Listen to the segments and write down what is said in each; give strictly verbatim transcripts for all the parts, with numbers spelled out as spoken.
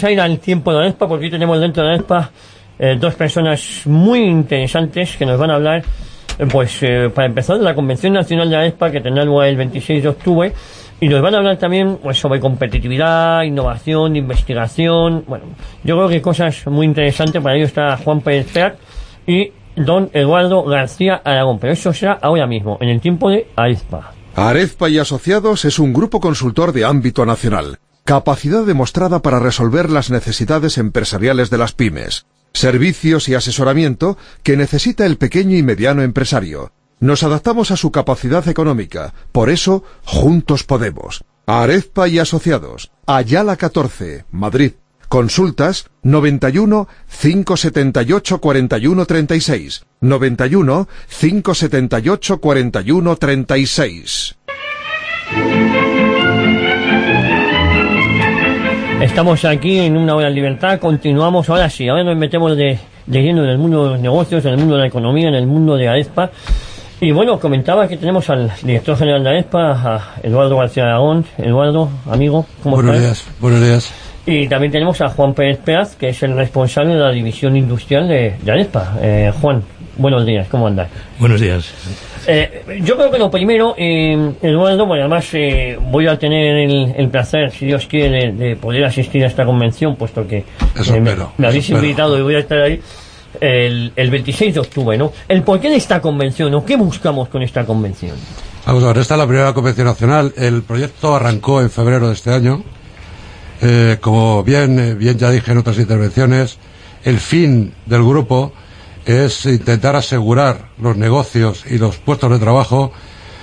a ir al tiempo de la Aespa, porque hoy tenemos dentro de la Aespa eh, dos personas muy interesantes que nos van a hablar, eh, pues eh, para empezar, de la Convención Nacional de la Aespa, que tendrá lugar el veintiséis de octubre, y nos van a hablar también pues sobre competitividad, innovación, investigación. Bueno, yo creo que cosas muy interesantes. Para ello está Juan Pérez Prat y don Eduardo García Aragón, pero eso será ahora mismo, en el tiempo de Aespa. Aespa y Asociados es un grupo consultor de ámbito nacional. Capacidad demostrada para resolver las necesidades empresariales de las pymes. Servicios y asesoramiento que necesita el pequeño y mediano empresario. Nos adaptamos a su capacidad económica. Por eso, juntos podemos. Aespa y Asociados. Ayala catorce, Madrid. Consultas noventa y uno, cinco setenta y ocho, cuarenta y uno, treinta y seis. noventa y uno, cinco setenta y ocho, cuarenta y uno, treinta y seis. Estamos aquí en Una Hora en Libertad, continuamos, ahora sí, ahora nos metemos de, de lleno en el mundo de los negocios, en el mundo de la economía, en el mundo de Aespa. Y bueno, comentaba que tenemos al director general de Aespa, a Eduardo García Aragón. Eduardo, amigo, ¿cómo estás? Buenos días, buenos días. Y también tenemos a Juan Pérez Prat, que es el responsable de la división industrial de, de Aespa. Eh, Juan, buenos días, ¿cómo andas? Buenos días. Eh, yo creo que lo primero, eh, Eduardo, bueno, además eh, voy a tener el, el placer, si Dios quiere, de, de poder asistir a esta convención, puesto que eso eh, me, espero, me habéis eso invitado espero. y voy a estar ahí el, el veintiséis de octubre, ¿no? El porqué de esta convención, ¿o qué buscamos con esta convención? Vamos a ver, esta es la primera convención nacional. El proyecto arrancó en febrero de este año. Eh, como bien, bien ya dije en otras intervenciones, el fin del grupo es intentar asegurar los negocios y los puestos de trabajo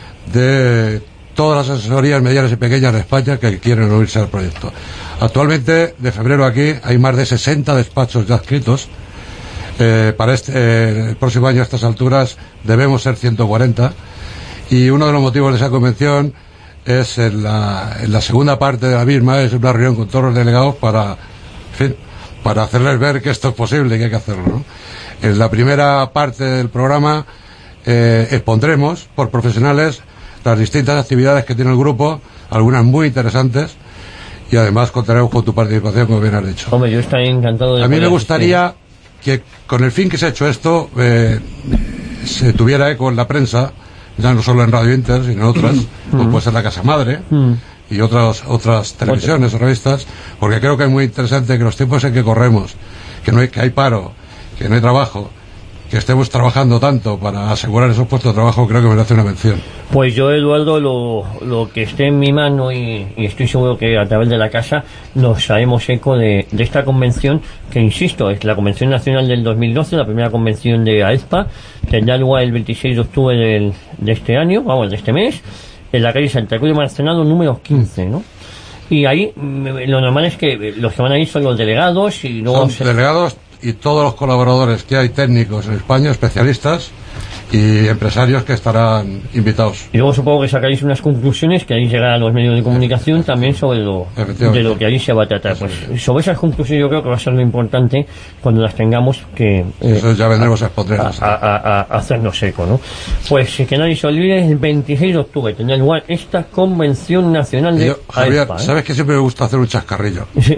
de todas las asesorías medianas y pequeñas de España que quieren unirse al proyecto. Actualmente, de febrero aquí, hay más de sesenta despachos ya adscritos. Eh, para este, eh, el próximo año a estas alturas debemos ser ciento cuarenta, y uno de los motivos de esa convención es en la, en la segunda parte de la misma, es una reunión con todos los delegados para, en fin, para hacerles ver que esto es posible y que hay que hacerlo, ¿no? En la primera parte del programa eh, expondremos por profesionales las distintas actividades que tiene el grupo, algunas muy interesantes, y además contaremos con tu participación, como bien has dicho. Hombre, yo estoy encantado de... A mí me gustaría que con el fin que se ha hecho esto eh, se tuviera eco en la prensa, ya no solo en Radio Inter, sino en otras, como puede ser la Casa Madre y otras otras televisiones o revistas, porque creo que es muy interesante que los tiempos en que corremos, que no hay, que hay paro, que no hay trabajo, que estemos trabajando tanto para asegurar esos puestos de trabajo, creo que merece una mención. Pues yo, Eduardo, lo, lo que esté en mi mano, y, y estoy seguro que a través de la casa nos haremos eco de, de esta convención, que insisto, es la Convención Nacional del dos mil doce, la primera convención de Aespa, tendrá lugar el veintiséis de octubre del, de este año, vamos, de este mes, en la calle Santa Cruz de Marcenado número quince, ¿no? Y ahí lo normal es que los que van a ir son los delegados y luego... Son se... delegados y todos los colaboradores que hay técnicos en España, especialistas y empresarios que estarán invitados. Y luego supongo que sacaréis unas conclusiones que ahí llegarán a los medios de comunicación también sobre lo de lo que allí se va a tratar. Pues sobre esas conclusiones yo creo que va a ser lo importante cuando las tengamos que... Eh, Eso ya vendremos a exponer. A, a, a, a hacernos eco, ¿no? Pues que nadie se olvide, el veintiséis de octubre tendrá lugar esta Convención Nacional de yo, Javier, Aespa, ¿eh? ¿Sabes que siempre me gusta hacer un chascarrillo? Sí.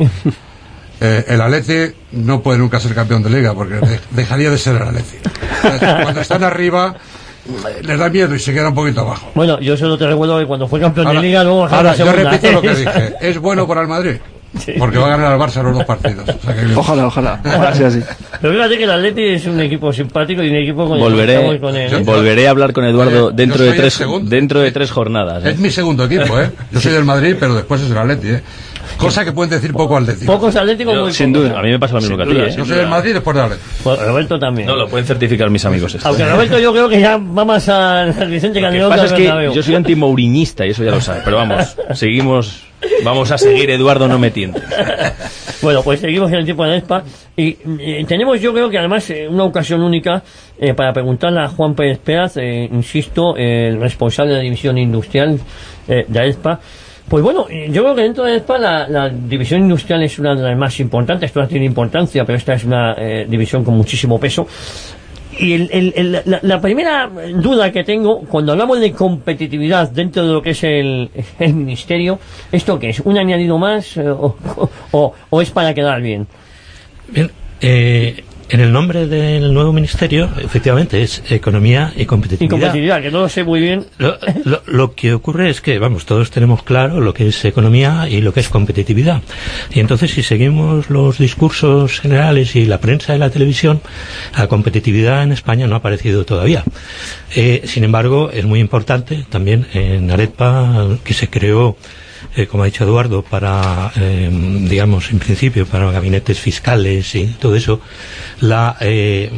Eh, el Atleti no puede nunca ser campeón de liga porque de, dejaría de ser el Atleti. Cuando están arriba les da miedo y se queda un poquito abajo. Bueno, yo solo te recuerdo que cuando fue campeón ahora, de liga luego ahora yo segunda, repito ¿eh? lo que dije, es bueno para el Madrid. Sí. Porque va a ganar al Barça los dos partidos. O sea que... Ojalá, ojalá. Ojalá sea así. Pero fíjate que el Atleti es un equipo simpático y un equipo con volveré, el con él, ¿eh? Volveré a hablar con Eduardo eh, dentro de tres dentro de tres jornadas. ¿eh? Es mi segundo equipo, ¿eh? Yo soy del Madrid, pero después es el Atleti, ¿eh? Cosa que pueden decir poco atlético. Pocos atléticos muy sin pocos. duda. A mí me pasa lo mismo sin que a ti, duda, ¿eh? Yo soy del Madrid después del Atleti. Pues Roberto también. No, lo pueden certificar mis amigos esto. Aunque Roberto yo creo que ya va más al Vicente Calderón. Lo que pasa es que yo soy antimourinista y eso ya lo sabe. Pero vamos, seguimos, vamos a seguir, Eduardo, no me tientes. Bueno, pues seguimos en el tiempo de Aespa y eh, tenemos, yo creo que además eh, una ocasión única eh, para preguntarle a Juan Pérez Prat, eh, insisto, eh, el responsable de la división industrial eh, de Aespa. Pues bueno, yo creo que dentro de Aespa la, la división industrial es una de las más importantes, todas tienen importancia, pero esta es una eh, división con muchísimo peso. y el, el, el, la, la primera duda que tengo, cuando hablamos de competitividad dentro de lo que es el, el ministerio, ¿esto qué es? ¿Un añadido más eh, o, o, o es para quedar bien? Bien, eh, en el nombre del nuevo ministerio, efectivamente, es Economía y Competitividad. Y competitividad, que no lo sé muy bien. Lo, lo, lo que ocurre es que, vamos, todos tenemos claro lo que es economía y lo que es competitividad. Y entonces, si seguimos los discursos generales y la prensa y la televisión, la competitividad en España no ha aparecido todavía. Eh, sin embargo, es muy importante también en Aredpa, que se creó, Eh, como ha dicho Eduardo, para, eh, digamos, en principio, para gabinetes fiscales y todo eso, la, eh,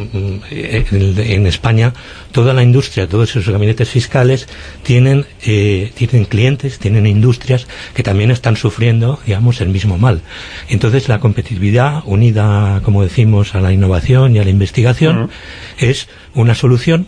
en, en España, toda la industria, todos esos gabinetes fiscales tienen, eh, tienen clientes, tienen industrias que también están sufriendo, digamos, el mismo mal. Entonces, la competitividad, unida, como decimos, a la innovación y a la investigación, uh-huh. es una solución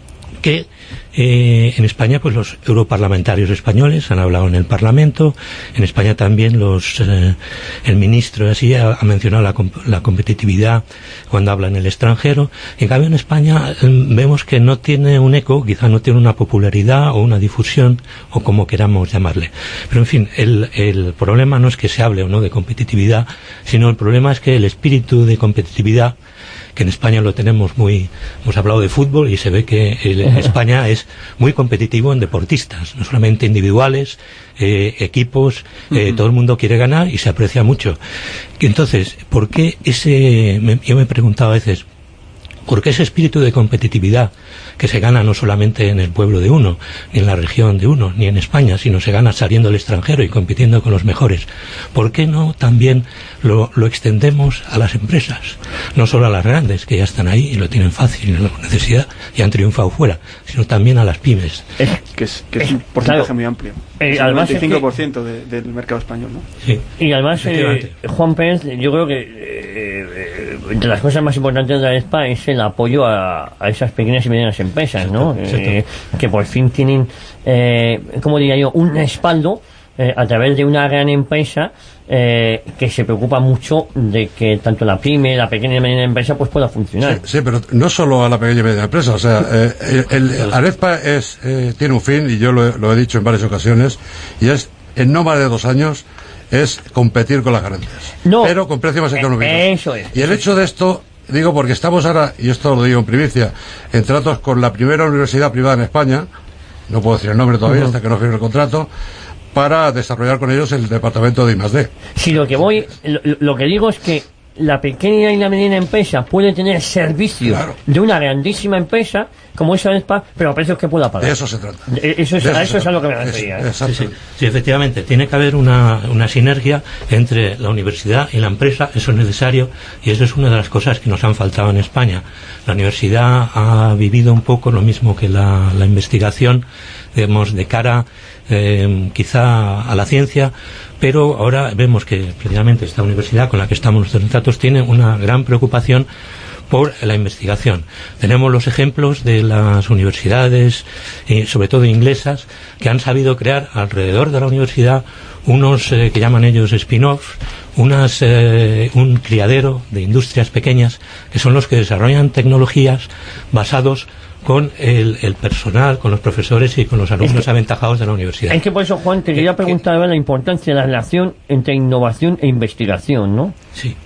que eh, en España pues los europarlamentarios españoles han hablado en el Parlamento, en España también los eh, el ministro así ha, ha mencionado la, la competitividad cuando habla en el extranjero. En cambio en España eh, vemos que no tiene un eco, quizá no tiene una popularidad o una difusión o como queramos llamarle. Pero en fin, el, el problema no es que se hable o no de competitividad, sino el problema es que el espíritu de competitividad, que en España lo tenemos muy, hemos hablado de fútbol y se ve que el, España es muy competitivo en deportistas, no solamente individuales, eh, equipos, eh, uh-huh. todo el mundo quiere ganar y se aprecia mucho. Y entonces, ¿por qué ese, me, yo me he preguntado a veces, ¿por qué ese espíritu de competitividad que se gana no solamente en el pueblo de uno, ni en la región de uno, ni en España, sino se gana saliendo al extranjero y compitiendo con los mejores? ¿Por qué no también lo, lo extendemos a las empresas? No solo a las grandes, que ya están ahí y lo tienen fácil y no necesidad y han triunfado fuera, sino también a las pymes. Es, que es, que es un porcentaje claro. muy amplio. Eh, es el noventa y cinco por ciento de, del mercado español, ¿no? Sí. Y además, eh, Juan Pérez, yo creo que eh, eh, entre las cosas más importantes de la ESPA es el apoyo a, a esas pequeñas y medianas empresas, ¿no? Eh, que por fin tienen, eh, como diría yo, un respaldo eh, a través de una gran empresa eh, que se preocupa mucho de que tanto la pyme, la pequeña y mediana empresa, pues pueda funcionar. Sí, sí, pero no solo a la pequeña y mediana empresa, o sea, eh, el, el Aredpa es, eh, tiene un fin, y yo lo, lo he dicho en varias ocasiones, y es, en no más de dos años, es competir con las grandes, no, pero con precios más económicos. Eso es. Y el hecho de esto, digo porque estamos ahora, y esto lo digo en primicia, en tratos con la primera universidad privada en España, no puedo decir el nombre todavía uh-huh. hasta que no firme el contrato, para desarrollar con ellos el departamento de I más D. Si lo que voy, lo, lo que digo es que la pequeña y la mediana empresa puede tener servicios claro. de una grandísima empresa como esa Aredpa, pero a precios que pueda pagar. De eso se trata. Eso es, de eso a eso es trata. a lo que me refería. Es, ¿eh? sí, sí, sí, efectivamente, tiene que haber una, una sinergia entre la universidad y la empresa, eso es necesario, y eso es una de las cosas que nos han faltado en España. La universidad ha vivido un poco lo mismo que la, la investigación, digamos, de cara eh, quizá a la ciencia, pero ahora vemos que precisamente esta universidad con la que estamos nuestros datos tiene una gran preocupación por la investigación. Tenemos los ejemplos de las universidades, eh, sobre todo inglesas, que han sabido crear alrededor de la universidad unos eh, que llaman ellos spin-offs, unas, eh, un criadero de industrias pequeñas que son los que desarrollan tecnologías basados con el, el personal, con los profesores y con los alumnos es que, aventajados de la universidad. Es que por eso, Juan, te quería preguntar eh, la importancia de la relación entre innovación e investigación, ¿no? Sí.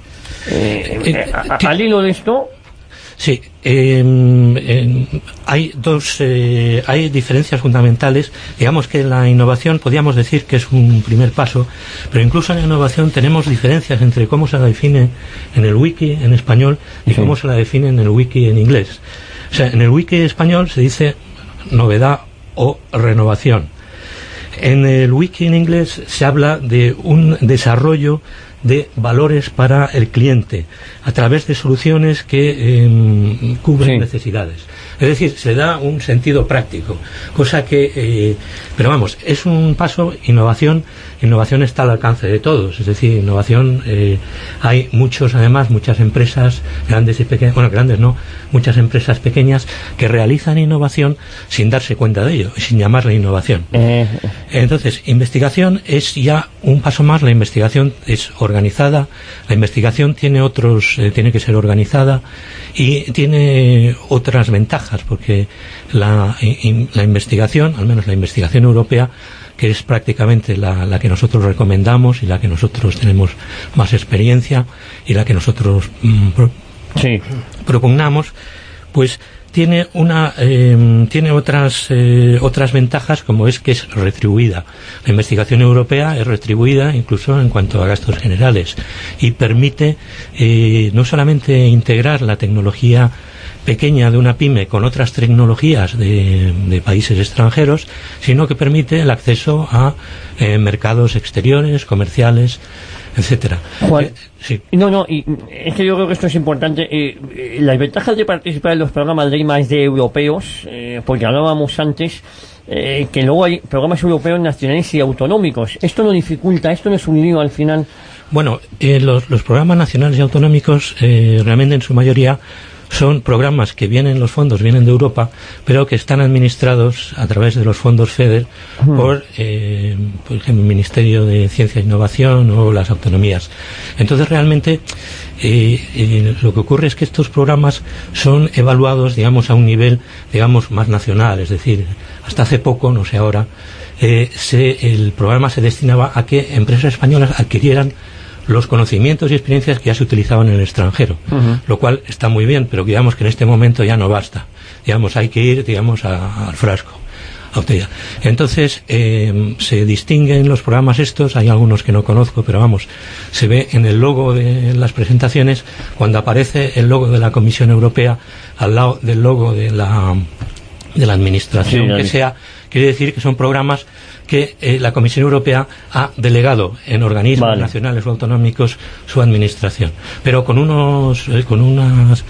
Eh, eh, eh, a, al hilo de esto... Sí, eh, eh, hay dos, eh, hay diferencias fundamentales. Digamos que la innovación podríamos decir que es un primer paso, pero incluso en la innovación tenemos diferencias entre cómo se la define en el wiki en español y sí. cómo se la define en el wiki en inglés. O sea, en el wiki español se dice novedad o renovación. En el wiki en inglés se habla de un desarrollo de valores para el cliente a través de soluciones que eh, cubren sí. necesidades. Es decir, se da un sentido práctico, cosa que, eh, pero vamos, es un paso, innovación, innovación está al alcance de todos, es decir, innovación, eh, hay muchos, además, muchas empresas, grandes y pequeñas, bueno, grandes no, muchas empresas pequeñas que realizan innovación sin darse cuenta de ello, sin llamarle innovación. Eh. Entonces, investigación es ya un paso más, la investigación es organizada, la investigación tiene otros, eh, tiene que ser organizada y tiene otras ventajas, porque la, in, la investigación, al menos la investigación europea, que es prácticamente la, la que nosotros recomendamos y la que nosotros tenemos más experiencia y la que nosotros mm, pro, sí. propugnamos, pues tiene una eh, tiene otras eh, otras ventajas, como es que es retribuida. La investigación europea es retribuida incluso en cuanto a gastos generales y permite eh, no solamente integrar la tecnología pequeña de una pyme con otras tecnologías de, de países extranjeros, sino que permite el acceso a eh, mercados exteriores, comerciales, etcétera. Juan, eh, sí. No, no, y es que yo creo que esto es importante. Eh, eh, las ventajas de participar en los programas de I más D europeos, eh, porque hablábamos antes eh, que luego hay programas europeos nacionales y autonómicos. Esto no dificulta, esto no es un lío al final. Bueno, eh, los, los programas nacionales y autonómicos eh, realmente en su mayoría son programas que vienen, los fondos vienen de Europa, pero que están administrados a través de los fondos FEDER uh-huh. por, eh, por ejemplo, el Ministerio de Ciencia e Innovación o las autonomías. Entonces, realmente, eh, eh, lo que ocurre es que estos programas son evaluados, digamos, a un nivel, digamos, más nacional. Es decir, hasta hace poco, no sé ahora, eh, se, el programa se destinaba a que empresas españolas adquirieran los conocimientos y experiencias que ya se utilizaban en el extranjero, uh-huh. lo cual está muy bien, pero digamos que en este momento ya no basta. Digamos, hay que ir, digamos, a, al frasco, a botella. Entonces, eh, se distinguen los programas estos, hay algunos que no conozco, pero vamos, se ve en el logo de las presentaciones, cuando aparece el logo de la Comisión Europea al lado del logo de la, de la administración, sí, que sea, quiere decir que son programas que eh, la Comisión Europea ha delegado en organismos vale. nacionales o autonómicos su administración, pero con unos eh, con unas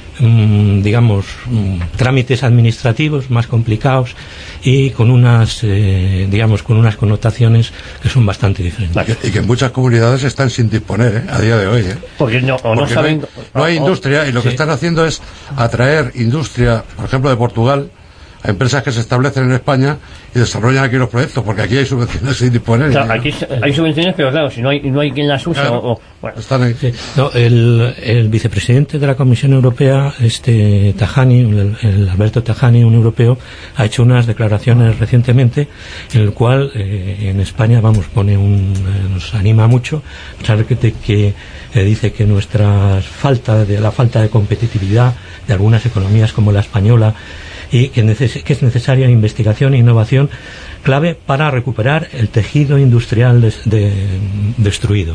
mm, digamos mm, trámites administrativos más complicados y con unas eh, digamos con unas connotaciones que son bastante diferentes. Y que, y que en muchas comunidades están sin disponer ¿eh? a día de hoy. ¿eh? Porque no, o no Porque saben. No hay, no hay industria y lo sí. que están haciendo es atraer industria, por ejemplo, de Portugal, a empresas que se establecen en España y desarrollan aquí los proyectos, porque aquí hay subvenciones sin disponer. Claro, aquí hay subvenciones, pero claro, si no hay, no hay quien las use, claro, o, o, bueno. Están ahí. Sí. No, el, el vicepresidente de la Comisión Europea, este Tajani, el, el Alberto Tajani, un europeo, ha hecho unas declaraciones recientemente en el cual eh, en España, vamos, pone un, eh, nos anima mucho, saber que, que eh, dice que nuestra falta de la falta de competitividad de algunas economías como la española, y que, neces- que es necesaria investigación e innovación clave para recuperar el tejido industrial des- de, destruido.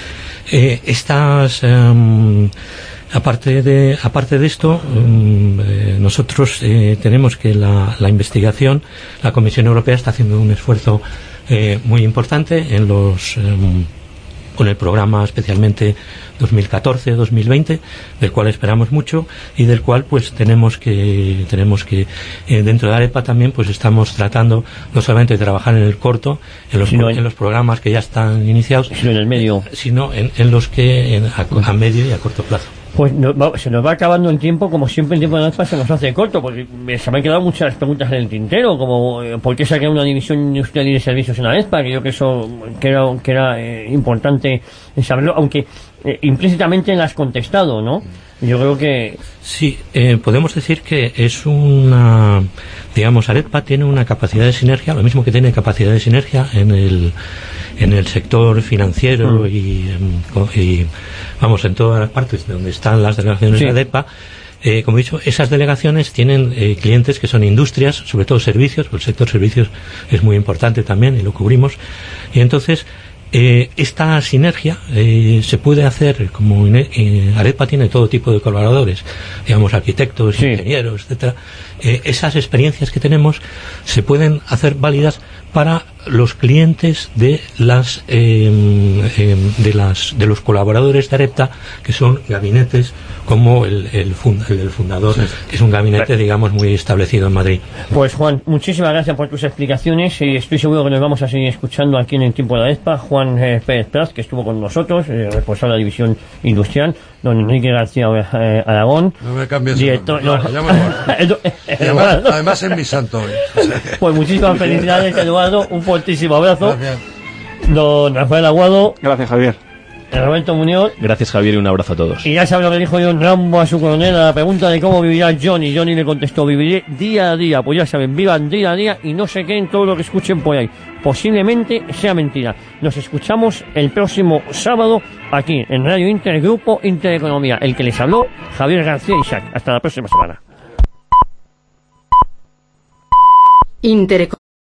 Eh, estas, um, aparte de aparte de esto, um, eh, nosotros eh, tenemos que la, la investigación, la Comisión Europea está haciendo un esfuerzo eh, muy importante en los um, con el programa especialmente dos mil catorce dos mil veinte, del cual esperamos mucho y del cual pues tenemos que tenemos que eh, dentro de AREPA también pues estamos tratando no solamente de trabajar en el corto, en los, pro, en, en los programas que ya están iniciados, sino en el medio, eh, sino en, en los que en, a, a medio y a corto plazo. Pues no, va, se nos va acabando el tiempo, como siempre el tiempo de AREPA se nos hace corto, porque se me han quedado muchas preguntas en el tintero, como eh, por qué se ha creado una división industrial y de servicios en AREPA, que yo creo que eso que era, que era eh, importante saberlo, aunque eh, implícitamente las has contestado, ¿no? Yo creo que... Sí, eh, podemos decir que es una... Digamos, AREPA tiene una capacidad de sinergia, lo mismo que tiene capacidad de sinergia en el en el sector financiero mm. y, y, vamos, en todas las partes donde están las delegaciones sí. de AREPA. Eh, como he dicho, esas delegaciones tienen eh, clientes que son industrias, sobre todo servicios, porque el sector servicios es muy importante también y lo cubrimos. Y entonces, eh, esta sinergia eh, se puede hacer, como eh, AREPA tiene todo tipo de colaboradores, digamos arquitectos, sí. ingenieros, etcétera. Eh, esas experiencias que tenemos se pueden hacer válidas para los clientes de las eh, eh, de las de los colaboradores de Arepta, que son gabinetes como el, el, fund, el del fundador, sí, que es un gabinete, digamos, muy establecido en Madrid. Pues Juan, muchísimas gracias por tus explicaciones y estoy seguro que nos vamos a seguir escuchando aquí en el tiempo de la ESPA. Juan eh, Pérez Prat, que estuvo con nosotros, eh, responsable de la división industrial, don Enrique García eh, Aragón. No me cambies director, no, no, no, además, además es mi santo hoy. Pues muchísimas felicidades, Eduardo, un fortísimo abrazo. Gracias. Don Rafael Aguado. Gracias, Javier. Roberto Muñoz. Gracias, Javier, y un abrazo a todos. Y ya sabe lo que dijo John Rambo a su coronel a la pregunta de cómo vivirá Johnny. Johnny le contestó: viviré día a día. Pues ya saben, vivan día a día y no se queden todo lo que escuchen por ahí. Posiblemente sea mentira. Nos escuchamos el próximo sábado aquí en Radio Inter, Grupo Intereconomía. El que les habló, Javier García Isaac. Hasta la próxima semana. Intereconomía.